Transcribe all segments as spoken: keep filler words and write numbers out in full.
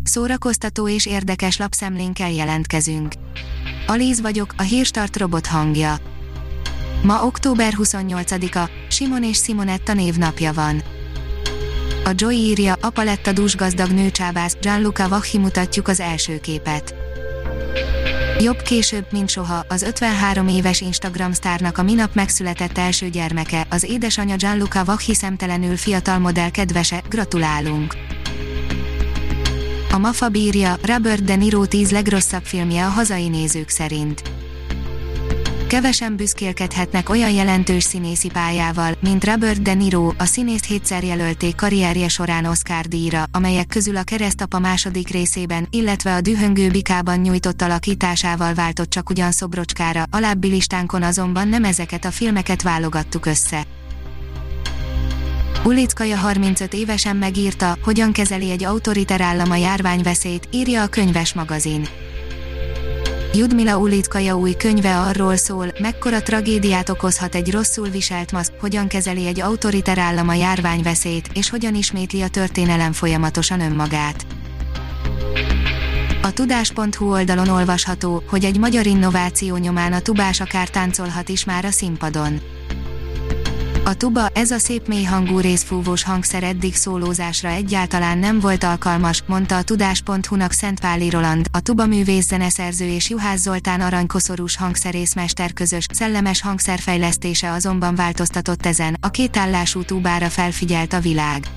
Szórakoztató és érdekes lapszemlénkkel jelentkezünk. Alíz vagyok, a Hírstart robot hangja. Ma október huszonnyolcadika, Simon és Simonetta névnapja van. A Joy írja, apa lett a dúsgazdag nőcsábász, Gianluca Vacchi, mutatjuk az első képet. Jobb később, mint soha, az ötvenhárom éves Instagram sztárnak a minap megszületett első gyermeke, az édesanyja Gianluca Vacchi szemtelenül fiatal modell kedvese, gratulálunk! A Mafab írja, Robert De Niro tíz legrosszabb filmje a hazai nézők szerint. Kevesen büszkélkedhetnek olyan jelentős színészi pályával, mint Robert De Niro, a színészt hétszer jelölték karrierje során Oscar-díjra, amelyek közül a Keresztapa második részében, illetve a Dühöngő bikában nyújtott alakításával váltott csak ugyan szobrocskára, alábbi listánkon azonban nem ezeket a filmeket válogattuk össze. Ulickaja harmincöt évesen megírta, hogyan kezeli egy autoriter állam a járványveszélyt, írja a Könyves magazin. Ljudmila Ulickaja új könyve arról szól, mekkora tragédiát okozhat egy rosszul viselt maszk, hogyan kezeli egy autoriter állam a járványveszélyt, és hogyan ismétli a történelem folyamatosan önmagát. A tudás pont hu oldalon olvasható, hogy egy magyar innováció nyomán a tubás akár táncolhat is már a színpadon. A tuba, ez a szép mélyhangú részfúvós hangszer eddig szólózásra egyáltalán nem volt alkalmas, mondta a tudás pont hu-nak Szentpáli Roland, a tubaművész zeneszerző és Juhász Zoltán aranykoszorús hangszerészmester közös, szellemes hangszerfejlesztése azonban változtatott ezen, a kétállású tubára felfigyelt a világ.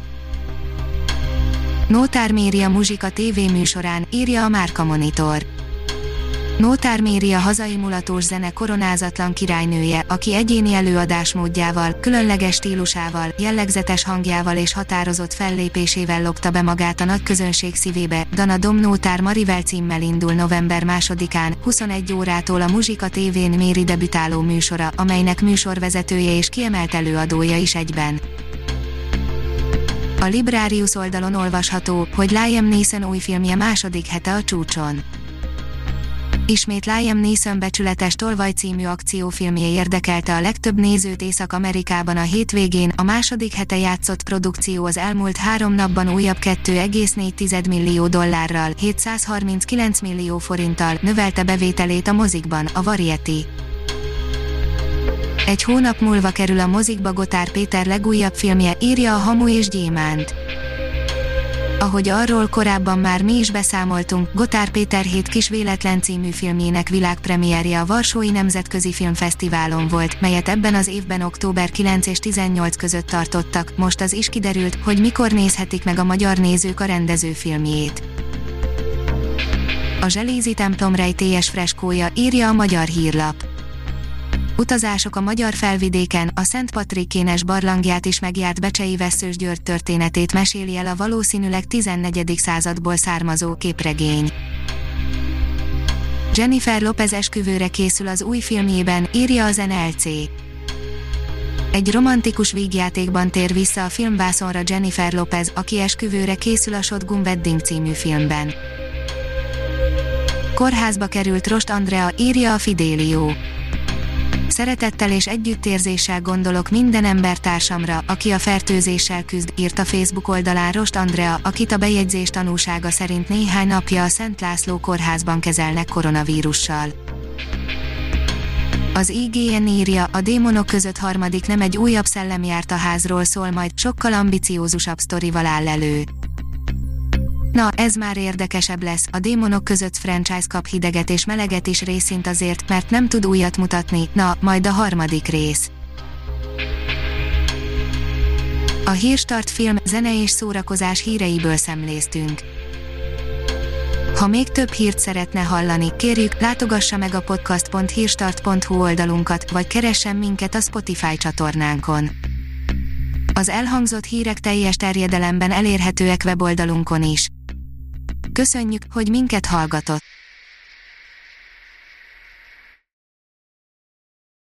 Nótár Méria muzsika tévéműsorán, írja a Márka Monitor. Nótár Méria hazai mulatós zene koronázatlan királynője, aki egyéni előadásmódjával, különleges stílusával, jellegzetes hangjával és határozott fellépésével lopta be magát a nagyközönség szívébe. Dana Dom Nótár Marivel címmel indul november másodikán, huszonegy órától a Muzsika tévén Méri debütáló műsora, amelynek műsorvezetője és kiemelt előadója is egyben. A Librarius oldalon olvasható, hogy Liam Neeson új filmje második hete a csúcson. Ismét Liam Neeson becsületes Tolvaj című akciófilmje érdekelte a legtöbb nézőt Észak-Amerikában a hétvégén, a második hete játszott produkció az elmúlt három napban újabb két egész négy millió dollárral, hétszázharminckilenc millió forinttal növelte bevételét a mozikban, a Variety. Egy hónap múlva kerül a mozikba Gotár Péter legújabb filmje, írja a Hamu és Gyémánt. Ahogy arról korábban már mi is beszámoltunk, Gotár Péter Hét kis véletlen című filmjének világpremierje a Varsói Nemzetközi Filmfesztiválon volt, melyet ebben az évben október kilenc és tizennyolc között tartottak, most az is kiderült, hogy mikor nézhetik meg a magyar nézők a rendező filmjét. A Zselízi templom rejtélyes freskója, írja a Magyar Hírlap. Utazások a magyar felvidéken, a Szent Patrikkénes barlangját is megjárt Becsei Vesszős György történetét meséli el a valószínűleg tizennegyedik századból származó képregény. Jennifer Lopez esküvőre készül az új filmjében, írja az en el cé. Egy romantikus vígjátékban tér vissza a filmvászonra Jennifer Lopez, aki esküvőre készül a Shotgun Wedding című filmben. Kórházba került Rost Andrea, írja a Fidelio. Szeretettel és együttérzéssel gondolok minden embertársamra, aki a fertőzéssel küzd, írt a Facebook oldalán Rost Andrea, akit a bejegyzés tanúsága szerint néhány napja a Szent László kórházban kezelnek koronavírussal. Az i gé en írja, a démonok között harmadik nem egy újabb szellem járt a házról szól majd, sokkal ambiciózusabb sztorival áll elő. Na, ez már érdekesebb lesz, a démonok között franchise kap hideget és meleget is részint azért, mert nem tud újat mutatni, na, majd a harmadik rész. A Hírstart film, zene és szórakozás híreiből szemléztünk. Ha még több hírt szeretne hallani, kérjük, látogassa meg a podcast pont hírstart pont hu oldalunkat, vagy keressen minket a Spotify csatornánkon. Az elhangzott hírek teljes terjedelemben elérhetőek weboldalunkon is. Köszönjük, hogy minket hallgatott!